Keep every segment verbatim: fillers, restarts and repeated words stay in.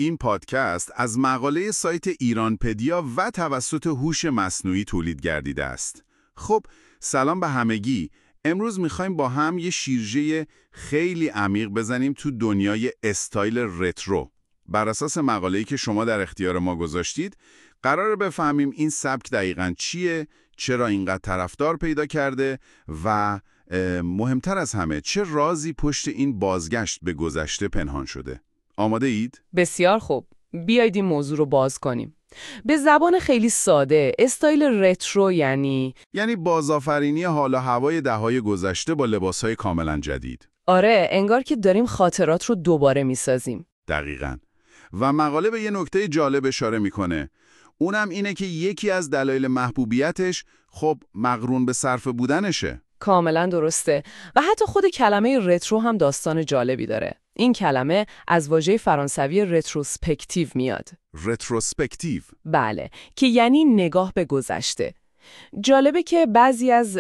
این پادکست از مقاله سایت ایرانپدیا و توسط هوش مصنوعی تولید گردیده است. خب، سلام به همگی. امروز میخوایم با هم یه شیرجه خیلی عمیق بزنیم تو دنیای استایل رترو. بر اساس مقاله‌ای که شما در اختیار ما گذاشتید، قراره بفهمیم این سبک دقیقاً چیه، چرا اینقدر طرفدار پیدا کرده و مهمتر از همه چه رازی پشت این بازگشت به گذشته پنهان شده. آماده اید؟ بسیار خوب. بیایید این موضوع رو باز کنیم. به زبان خیلی ساده، استایل رترو یعنی یعنی بازآفرینی حال و هوای دهه‌های گذشته با لباس‌های کاملاً جدید. آره، انگار که داریم خاطرات رو دوباره میسازیم. دقیقاً. و مقاله به یه نکته جالب اشاره میکنه. اونم اینه که یکی از دلایل محبوبیتش خب مقرون به صرفه بودنشه. کاملا درسته. و حتی خود کلمه رترو هم داستان جالبی داره. این کلمه از واژه فرانسوی رتروسپکتیو میاد. رتروسپکتیو؟ بله، که یعنی نگاه به گذشته. جالبه که بعضی از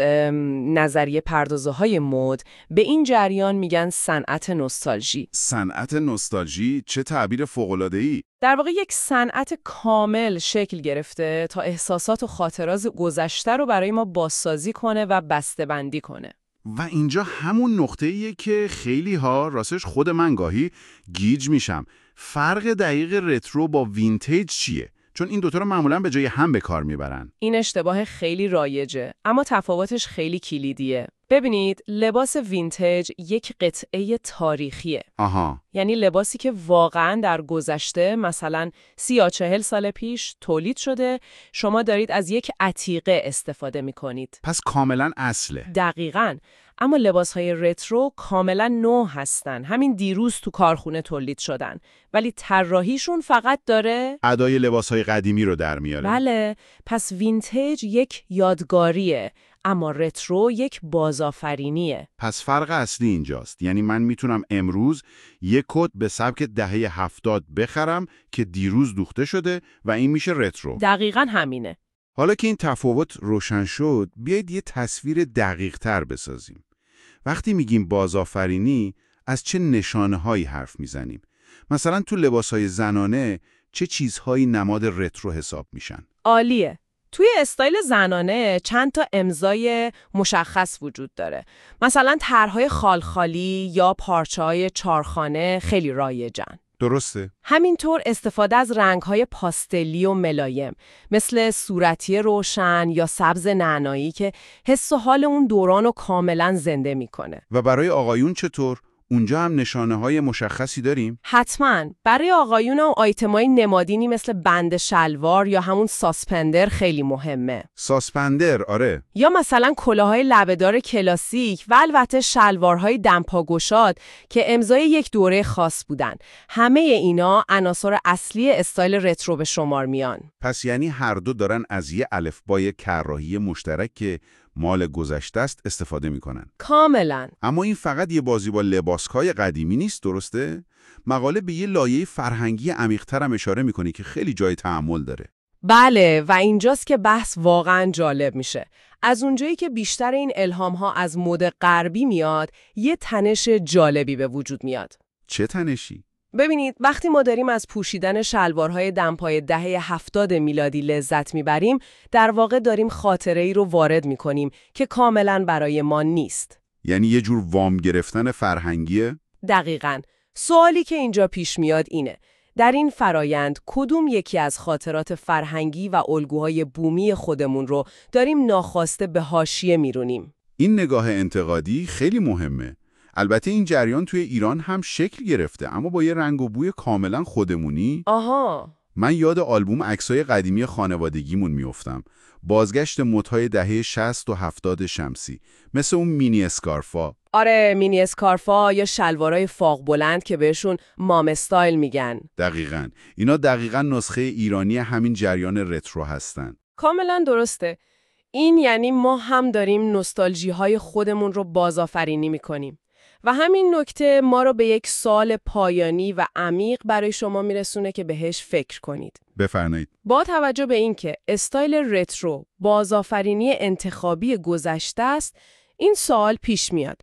نظریه پردازهای مد به این جریان میگن صنعت نوستالژی. صنعت نوستالژی؟ چه تعبیر فوق‌العاده‌ای! در واقع یک صنعت کامل شکل گرفته تا احساسات و خاطرات گذشته رو برای ما بازسازی کنه و بسته‌بندی کنه. و اینجا همون نقطه‌ایه که خیلی ها، راستش خود من گاهی گیج میشم. فرق دقیق رترو با وینتیج چیه؟ چون این دوتا رو معمولاً به جای هم به کار میبرن. این اشتباه خیلی رایجه، اما تفاوتش خیلی کلیدیه. ببینید، لباس وینتیج یک قطعه تاریخیه. آها. یعنی لباسی که واقعاً در گذشته، مثلا سی یا چهل سال پیش تولید شده، شما دارید از یک عتیقه استفاده میکنید. پس کاملاً اصله. دقیقاً. اما لباس‌های رترو کاملا نو هستن. همین دیروز تو کارخونه تولید شدن. ولی طراحیشون فقط داره ادای لباس‌های قدیمی رو در میاره. بله. پس وینتیج یک یادگاریه، اما رترو یک بازآفرینیه. پس فرق اصلی اینجاست. یعنی من میتونم امروز یک کت به سبک دهه هفتاد بخرم که دیروز دوخته شده و این میشه رترو. دقیقاً همینه. حالا که این تفاوت روشن شد، بیایید یه تصویر دقیق تر بسازیم. وقتی میگیم بازآفرینی، از چه نشانه‌هایی حرف میزنیم؟ مثلا تو لباس‌های زنانه چه چیزهایی نماد رترو حساب میشن؟ عالیه. توی استایل زنانه چند تا امضای مشخص وجود داره. مثلا طرح‌های خالخالی یا پارچه‌های چارخانه خیلی رایجن. درسته. همینطور استفاده از رنگ‌های پاستلی و ملایم مثل صورتی روشن یا سبز نعنایی که حس و حال اون دوران رو کاملا زنده میکنه. و برای آقایون چطور؟ اونجا هم نشانه‌های مشخصی داریم؟ حتماً. برای آقایون هم آیتمای نمادینی مثل بند شلوار یا همون ساسپندر خیلی مهمه. ساسپندر، آره. یا مثلا کلاه‌های لبه‌دار کلاسیک و البته شلوارهای دمپاگشاد که امضای یک دوره خاص بودن. همه اینا عناصر اصلی استایل رترو به شمار میان. پس یعنی هر دو دارن از یه الفبای طراحی مشترک که مال گذشته است استفاده میکنن. کاملا. اما این فقط یه بازی با لباسهای قدیمی نیست، درسته؟ مقاله به یه لایه فرهنگی عمیق‌تر هم اشاره میکنه که خیلی جای تأمل داره. بله، و اینجاست که بحث واقعا جالب میشه. از اونجایی که بیشتر این الهام‌ها از مد غربی میاد، یه تنش جالبی به وجود میاد. چه تنشی؟ ببینید، وقتی ما داریم از پوشیدن شلوارهای دمپای دهه هفتاد میلادی لذت میبریم، در واقع داریم خاطره‌ای رو وارد میکنیم که کاملا برای ما نیست. یعنی یه جور وام گرفتن فرهنگیه؟ دقیقاً. سوالی که اینجا پیش میاد اینه: در این فرایند کدوم یکی از خاطرات فرهنگی و الگوهای بومی خودمون رو داریم ناخواسته به حاشیه میرونیم؟ این نگاه انتقادی خیلی مهمه. البته این جریان توی ایران هم شکل گرفته، اما با یه رنگ و بوی کاملا خودمونی. آها. من یاد آلبوم عکسای قدیمی خانوادگیمون میافتم. بازگشت مدهای دهه شصت و هفتاد شمسی، مثل اون مینی اسکارفا. آره، مینی اسکارفا یا شلوارای فاق بلند که بهشون مام استایل میگن. دقیقاً. اینا دقیقاً نسخه ایرانی همین جریان رترو هستن. کاملا درسته. این یعنی ما هم داریم نوستالژی های خودمون رو بازآفرینی میکنیم. و همین نکته ما رو به یک سوال پایانی و عمیق برای شما میرسونه که بهش فکر کنید. بفرمایید. با توجه به اینکه استایل رترو بازآفرینی انتخابی گذشته است، این سوال پیش میاد: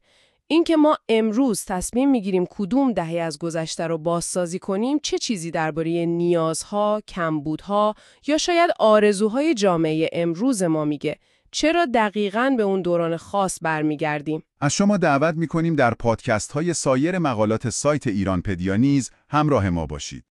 اینکه ما امروز تصمیم میگیریم کدوم دهه از گذشته رو بازسازی کنیم چه چیزی درباره نیازها، کمبودها یا شاید آرزوهای جامعه امروز ما میگه؟ چرا دقیقاً به اون دوران خاص برمیگردیم؟ از شما دعوت می‌کنیم در پادکست های سایر مقالات سایت ایرانپدیا نیز همراه ما باشید.